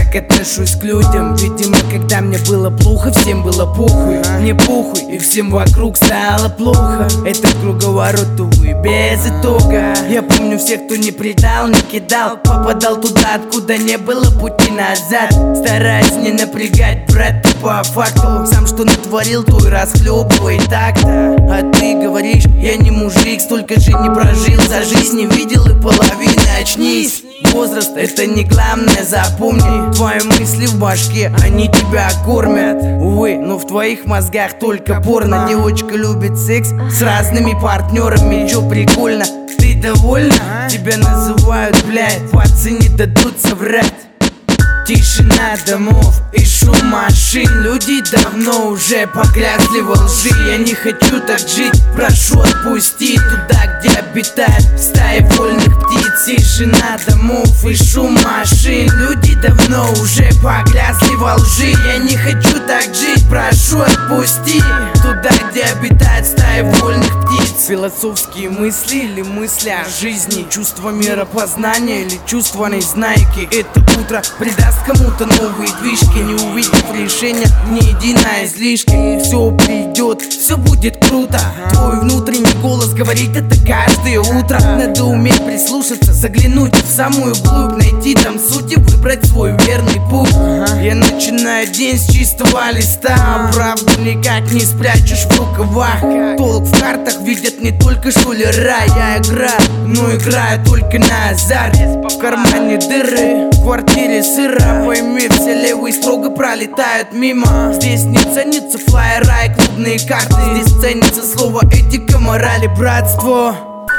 как отношусь к людям. Видимо, когда мне было плохо, всем было похуй. Мне похуй, и всем вокруг стало плохо. Это круговорот, увы, без итога. Я помню всех, кто не предал, не кидал, попадал туда, откуда не было пути назад. Стараюсь не напрягать, брат, по факту. Сам что натворил, то и расхлебывай так-то. А ты говоришь, я не мужик, столько же не прожил, за жизнь не видел и половины. Очнись, возраст это не главное, запомни. Твои мысли в башке, они тебя кормят. Увы, но в твоих мозгах только порно. Девочка любит секс с разными партнерами. Чё прикольно, ты довольна? Тебя называют, блядь, пацы не дадут соврать. Тишина домов и шум машин. Люди давно уже погрязли во лжи. Я не хочу так жить, прошу отпусти туда, где обитают стаи вольных птиц. Тишина домов и шум машин. Люди давно уже погрязли во лжи. Я не хочу так жить, прошу отпусти туда, где обитают стаи вольных птиц. Философские мысли или мысли о жизни, чувство миропознания или чувство незнайки. Это утро придаст кому-то новые движки, не увидев решения ни единой излишки. Все придет, все будет круто. Твой внутренний голос говорит это каждое утро. Надо уметь прислушаться, заглянуть в самую глубь, найти там суть и выбрать свой верный путь. Я начинаю день с чистого листа, правду никак не спрячешь в рукавах. Толк в картах видят не только шулера. Я играю, но играю только на азарт. В кармане дыры, в квартире сыра. Пойми, все левые строго пролетают мимо. Здесь не ценится флайера и клубные карты. Здесь ценится слово этика, мораль и братство.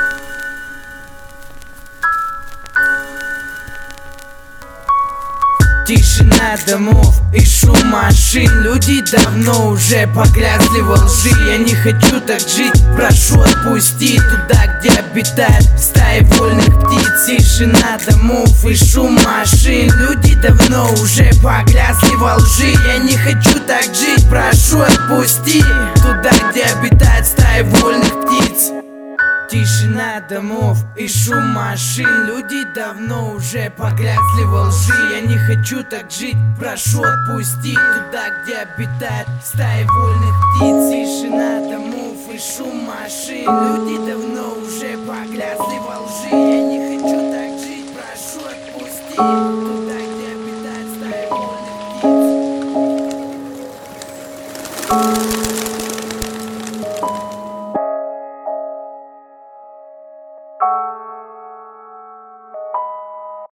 Тишина домов и шум машин. Люди давно уже погрязли во лжи. Я не хочу так жить, прошу отпусти туда, где обитают стаи вольных птиц. Тишина домов и шум машин. Люди давно уже погрязли во лжи. Я не хочу так жить, прошу отпусти туда, где обитают стаи вольных птиц. Тишина домов и шум машин. Люди давно уже погрязли во лжи. Я не хочу так жить, прошу отпусти туда, где обитают стаи вольных птиц. Тишина домов и шум машин. Люди давно уже погрязли во лжи. Я не хочу так жить, прошу отпусти туда, где обитают стаи вольных птиц.